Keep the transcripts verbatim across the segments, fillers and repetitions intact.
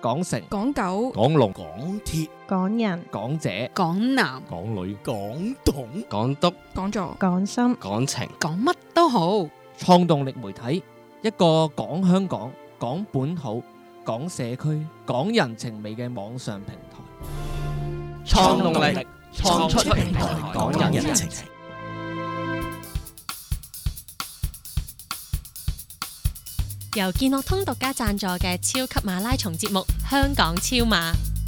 港城、 港九、 港龍、 港鐵、 港人、 港姐、 港男、 港女、港統、 港督、 講座、 港心、 港情， 講乜都好。 創動力媒體，一個講香港、講本土、講社區、講人情味嘅網上平台。 創動力創出平台，講人人情。 由健樂通獨家贊助嘅超級馬拉松節目《香港超馬》。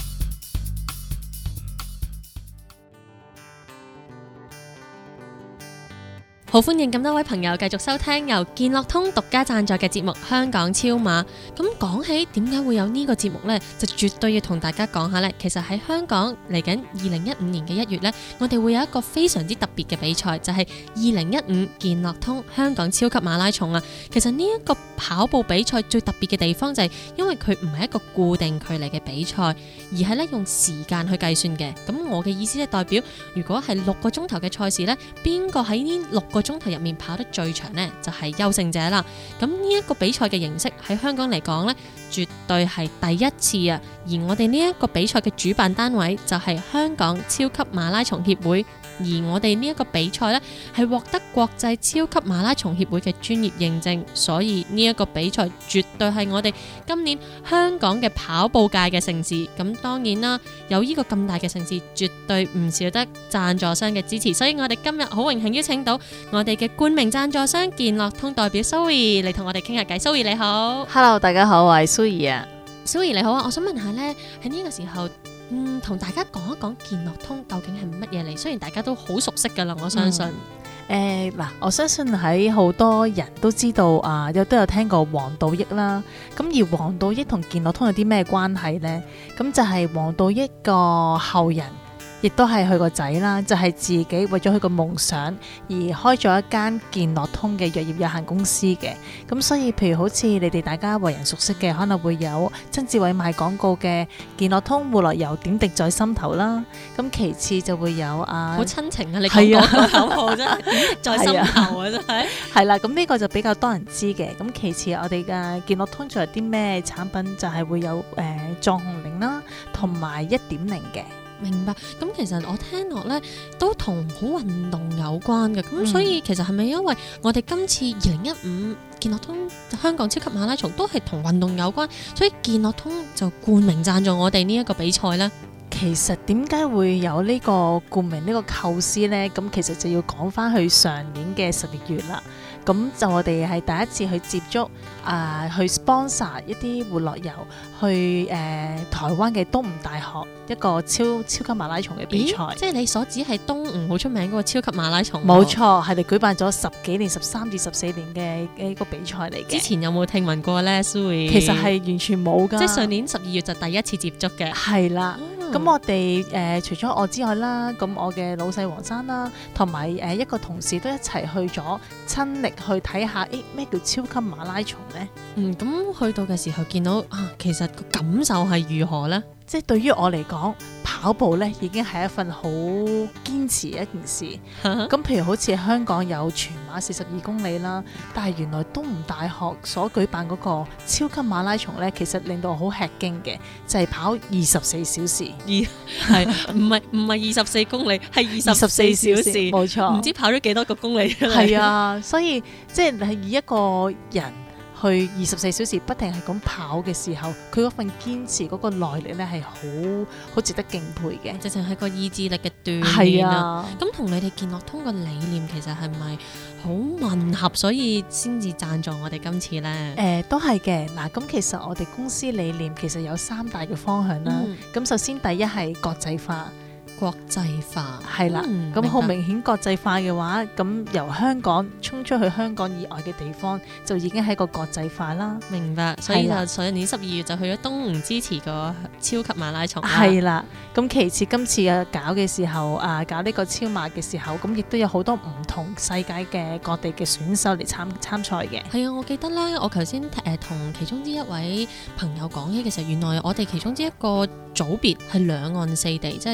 好歡迎咁多位朋友繼續收聽由健樂通獨家贊助嘅節目《香港超馬》。咁講起點解會有呢個節目呢？就絕對要同大家講下呢。其實喺香港嚟緊二零一五年嘅一月呢，我哋會有一個非常之特別嘅比賽，就係二零一五健樂通香港超級馬拉松啊！其實呢一個跑步比賽最特別嘅地方就係因為佢唔係一個固定距離嘅比賽，而係咧用時間去計算嘅。咁我嘅意思係代表，如果係六個鐘頭嘅賽事呢，邊個喺呢六個鐘頭入面跑得最長呢，就係優勝者啦。咁呢一個比賽嘅形式喺香港嚟講呢，絕對係第一次啊！而我哋呢一個比賽嘅主辦單位就係香港超級馬拉松協會，而我哋呢一個比賽呢，係獲得國際超級馬拉松協會嘅專業認證，所以呢一個比賽絕對係我哋今年香港嘅跑步界嘅盛事。咁當然啦，有呢個咁大嘅盛事，絕對唔少得贊助商嘅支持，所以我哋今日好榮幸邀請到我哋嘅冠名贊助商健樂通代表 Zoe 嚟同我哋傾下偈。Zoe 你好。 Hello， 大家好，我係 Zoe 啊。 Zoe 你好啊，我想問下呢，喺呢個時候，嗯，同大家講一講健樂通究竟係乜嘢嚟？雖然大家都好熟悉噶啦，我相信。 誒嗱、呃，我相信喺好多人都知道啊，有都有聽過黃道益啦。咁而黃道益同健樂通有啲咩關係呢？咁就係黃道益個後人，亦都係佢個仔啦，就係、是、自己為咗佢個夢想而開咗一間健樂通嘅藥業有限公司嘅。咁所以譬如好似你哋大家為人熟悉嘅，可能會有曾志偉賣廣告嘅健樂通護樂油點滴在心頭啦。咁其次就會有啊， 好親情啊！你講嗰個口號真係點滴在心頭啊！真係係啦，咁呢個就比較多人知嘅。咁其次我哋嘅健樂通仲有啲咩產品，就係、是、會有誒壯紅靈啦，同埋一點零嘅。 明白。咁其實我聽落咧都同好運動有關嘅，咁、嗯、所以其實係咪因為我哋今次二零一五健樂通香港超級馬拉松都係同運動有關，所以健樂通就冠名贊助我哋呢一個比賽呢？ 其實點解會有呢個冠名呢個構思呢？咁其實就要講翻去上年嘅十二月啦。咁就我哋係第一次去接觸啊、呃，去 sponsor 一啲活絡油去誒、呃、台灣嘅東吳大學一個超超級馬拉松嘅比賽。 即係你所指係東吳好出名嗰個超級馬拉松？ 冇錯，係你舉辦咗十幾年、十三至十四年嘅一個比賽嚟嘅。 之前有冇聽聞過呢？Zoe 其實係完全冇㗎。 即係上年十二月就第一次接觸嘅。 係啦。咁、嗯、我哋誒、呃、除咗我之外啦，咁我嘅老細黃生啦，同埋誒一個同事都一齊去咗親歷去睇下，誒咩叫超級馬拉松呢？ 嗯，咁去到嘅時候見到啊，其實個感受係如何呢？ 即係對於我嚟講，跑步咧已經係一份好堅持嘅一件事。咁譬如好似香港有全馬四十二公里啦，但係原來東吳大學所舉辦嗰個超級馬拉松咧，其實令到我好吃驚嘅，就係、是、跑二十四小時。 二係唔係唔係二十四公里，係二十四小時。 冇錯， 唔知跑咗幾多個公里出嚟。 係啊，所以即係係以一個人去二十四小時不停係咁跑嘅時候，佢嗰份堅持嗰個耐力咧係好好值得敬佩嘅， 直情係個意志力嘅鍛鍊。 係啊， 咁同你哋健樂通個理念其實係咪好吻合，所以先至贊助我哋今次呢？ 誒、呃，都係嘅。嗱，咁其實我哋公司理念其實有三大嘅方向啦。咁、嗯、首先第一係國際化。 國際化係啦，咁好、嗯、明顯國際化嘅話，咁由香港衝出去香港以外嘅地方，就已經係個國際化啦。 明白，所以就上年十二月就去咗東吳支持個超級馬拉松啦。 係啦，咁其次今次嘅搞嘅時候啊，搞呢個超馬嘅時候，咁亦都有好多唔同世界嘅各地嘅選手嚟參參賽嘅。 係啊，我記得咧，我頭先誒同其中之一位朋友講起嘅時候，原來我哋其中之一個組別係兩岸四地，即係代表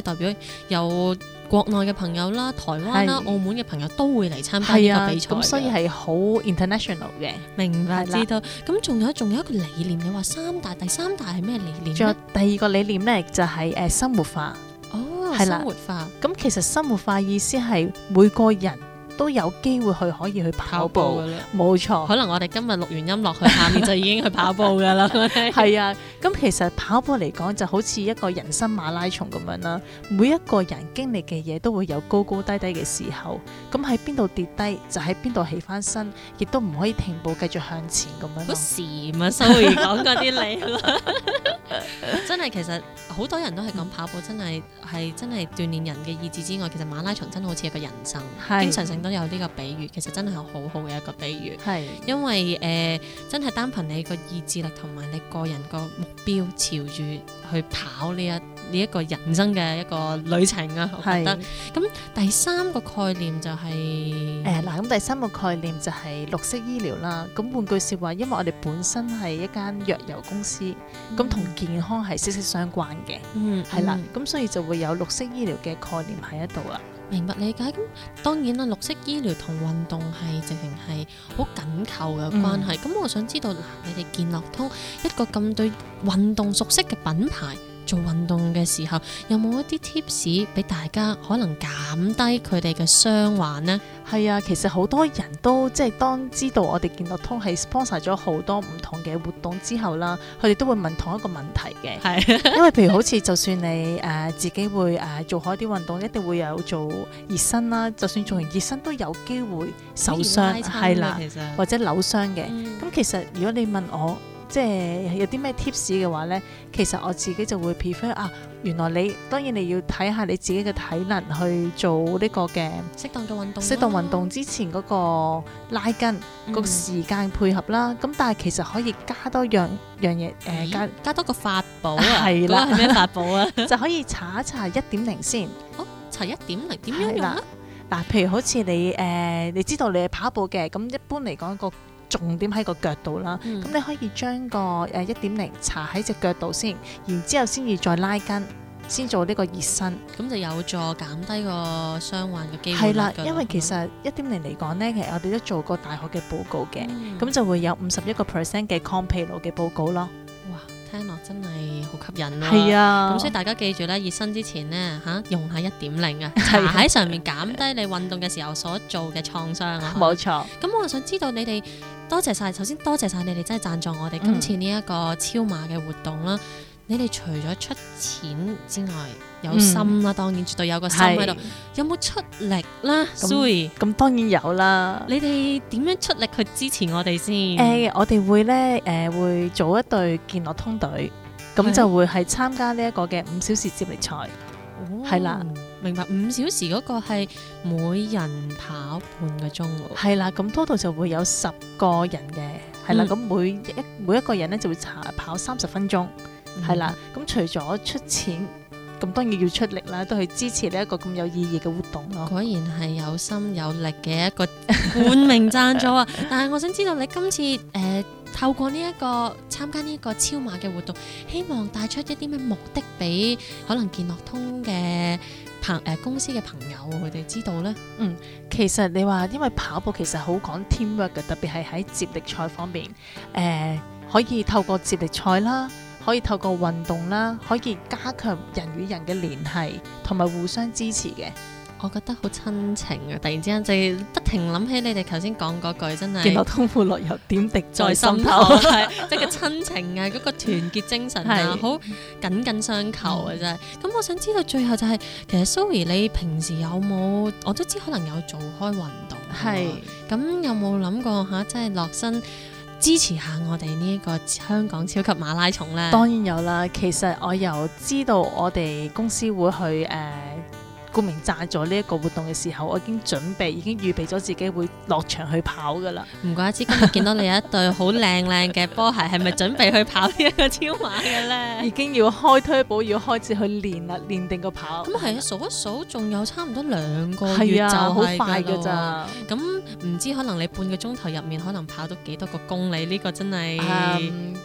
有國內嘅朋友啦、台灣啦、 係澳門嘅朋友都會嚟參加呢係啊， 個比賽嘅。 咁所以係好 international 嘅。 明白係啦知道。咁仲有仲有一個理念，你話三大第三大係咩理念仲有呢？ 第二個理念咧，就係誒生活化。 哦， 係啦生活化咁其實生活化意思係每個人都有機會去可以去跑步， 㗎啦。 冇錯。 可能我哋今日錄完音落去，下面就已經去跑步㗎啦。 係啊，咁其實跑步嚟講就好似一個人生馬拉松咁樣啦。每一個人經歷嘅嘢都會有高高低低嘅時候，咁喺邊度跌低就喺邊度起翻身，亦都唔可以停步繼續向前咁樣好咯。 禪啊，Zoe 講嗰啲理論，真係其實好多人都係講跑步，真係係真係鍛鍊人嘅意志之外，其實馬拉松真係好似一個人生， 係經常性都有呢個比喻，其實真係好好嘅一個比喻。 係因為誒、呃、真係單憑你個意志力同埋你個人個目標朝住去跑呢一呢一個人生嘅一個旅程啊，我覺得。咁第三個概念就係誒嗱，咁第三個概念就係綠色醫療啦。咁換句説話，因為我哋本身係一間藥油公司，咁同、健康係息息相關嘅， 嗯係啦、 嗯咁所以就會有綠色醫療嘅概念喺一度啦。 明白理解。咁當然啦，綠色醫療同運動係直情係好緊扣嘅關係。咁、我想知道嗱，你哋健樂通一個咁對運動熟悉嘅品牌，做運動嘅時候，有冇一啲 tips 俾大家，可能減低佢哋嘅傷患呢？ 係啊，其實好多人都即係當知道我哋健樂通係 sponsor 咗好多唔同嘅活動之後啦，佢哋都會問同一個問題嘅。 係因為譬如好似就算你誒、呃、自己會誒、呃、做開啲運動，一定會有做熱身啦。就算做完熱身都有機會受傷，係啦， 其實或者扭傷嘅。咁、 嗯其實如果你問我，即係有啲咩 tips 嘅話呢，其實我自己就會 prefer 啊，原來你當然你要睇下你自己嘅體能去做呢個嘅適當嘅運動， 適當運動之前嗰個拉筋、 嗯個時間配合啦。咁但係其實可以加多樣樣嘢誒加。 加多個法寶啊！ 係啦嗰個係咩法寶啊？ 就可以查一查一點零先。 哦，查一點零點樣用係啦咧？ 嗱，譬如好似你誒、呃，你知道你係跑步嘅，咁一般嚟講個重點喺個腳度啦。咁、 嗯你可以將個誒一點零搽喺隻腳度先，然之後先至再拉筋，先做呢個熱身。 咁就有助減低個傷患嘅機會係啦率㗎， 因為其實一點零嚟講呢，其實我哋都做過大學嘅報告嘅，咁、 嗯就會有五十一個 percent 嘅抗疲勞嘅報告咯。 哇，聽落真係好吸引咯。 係啊， 咁所以大家記住咧，熱身之前呢，嚇、用下一點零啊， 係搽喺上面減低你運動嘅時候所做嘅創傷啊。 冇錯。 咁我想知道你哋多謝晒，首先多謝晒你哋真係贊助我哋今次呢一個超馬嘅活動啦。你哋除咗出錢之外，有心啦，當然絕對有個心喺度。有冇出力啦？Zoe， 咁當然有啦。 你哋點樣出力去支持我哋先？ 誒、我哋會咧誒、呃、會做一隊健樂通隊，咁係就會係參加呢一個嘅五小時接力賽。 哦係啦， 明白。五小時嗰個係每人跑半個鐘喎。 係啦，咁 total 就會有十個人嘅，係啦， 嗯咁、每一每一個人咧就會查跑三十分鐘，係啦、咁除咗出錢，咁當然要出力啦，都去支持呢一個咁有意義嘅活動咯。 果然係有心有力嘅一個冠名贊助啊！但係我想知道你今次誒、呃透過呢、這、一個參加呢一個超馬嘅活動，希望帶出一啲咩目的俾可能健樂通嘅朋誒、呃、公司嘅朋友佢哋知道呢？ 其實你話因為跑步其實好講 teamwork 嘅，特別係喺接力賽方面，誒、可以透過接力賽啦，可以透過運動啦，可以加強人與人嘅聯繫，同埋互相支持嘅。 我覺得好親情啊！突然之間就不停諗起你哋頭先講嗰句，真係健樂通歡樂遊點滴在在心心頭。 頭，係即係個親情啊，嗰、個團結精神啊， 係好緊緊相扣啊！真係。咁我想知道最後就係、其實 Zoe 你平時有冇？我都知可能有做開運動， 係咁有冇諗過嚇，即係落身支持下我哋呢一個香港超級馬拉松呢？ 當然有啦。其實我由知道我哋公司會去誒、呃、顧名贊助呢一個活動嘅時候，我已經準備，已經預備咗自己會落場去跑噶啦。 唔怪之今日見到你有一對好靚靚嘅波鞋，係咪準備去跑呢一個超馬嘅呢？ 已經要開推保，要開始去練啦，練定個跑。 咁係啊，數一數仲有差唔多兩個月就係啊，好係快噶㗎咯咋。 咁唔知可能你半個鐘頭入面可能跑到幾多個公里？呢、個真係、 嗯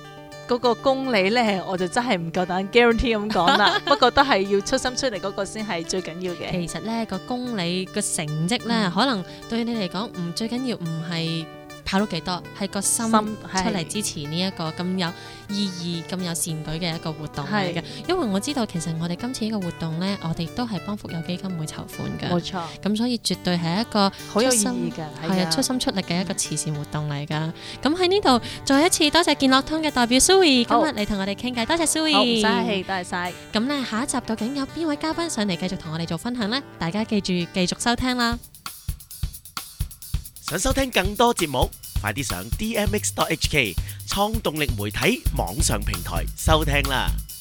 嗰個公里咧，我就真係唔夠膽 guarantee 咁講啦。不過都係要出心出嚟嗰個先係最緊要嘅。 其實咧個公里個成績咧， 嗯可能對你嚟講唔最緊要，唔係跑到幾多，係個心出嚟支持呢一個咁有意義、咁有善舉嘅一個活動嚟嘅。因為我知道其實我哋今次呢個活動咧，我哋都係幫福友基金會籌款嘅。 冇錯， 咁所以絕對係一個好有意出義㗎， 係啊，出心出力嘅一個慈善活動嚟㗎。咁喺呢度再一次多謝健樂通嘅代表 Zoe 今好日嚟同我哋傾偈，多謝 Zoe。 好，唔使氣，多謝晒。 咁呢，下一集究竟有邊位嘉賓上嚟繼續同我哋做分享呢？大家記住繼續收聽啦。 想收聽更多節目，快啲上 D M X dot H K 創動力媒體網上平台收聽啦！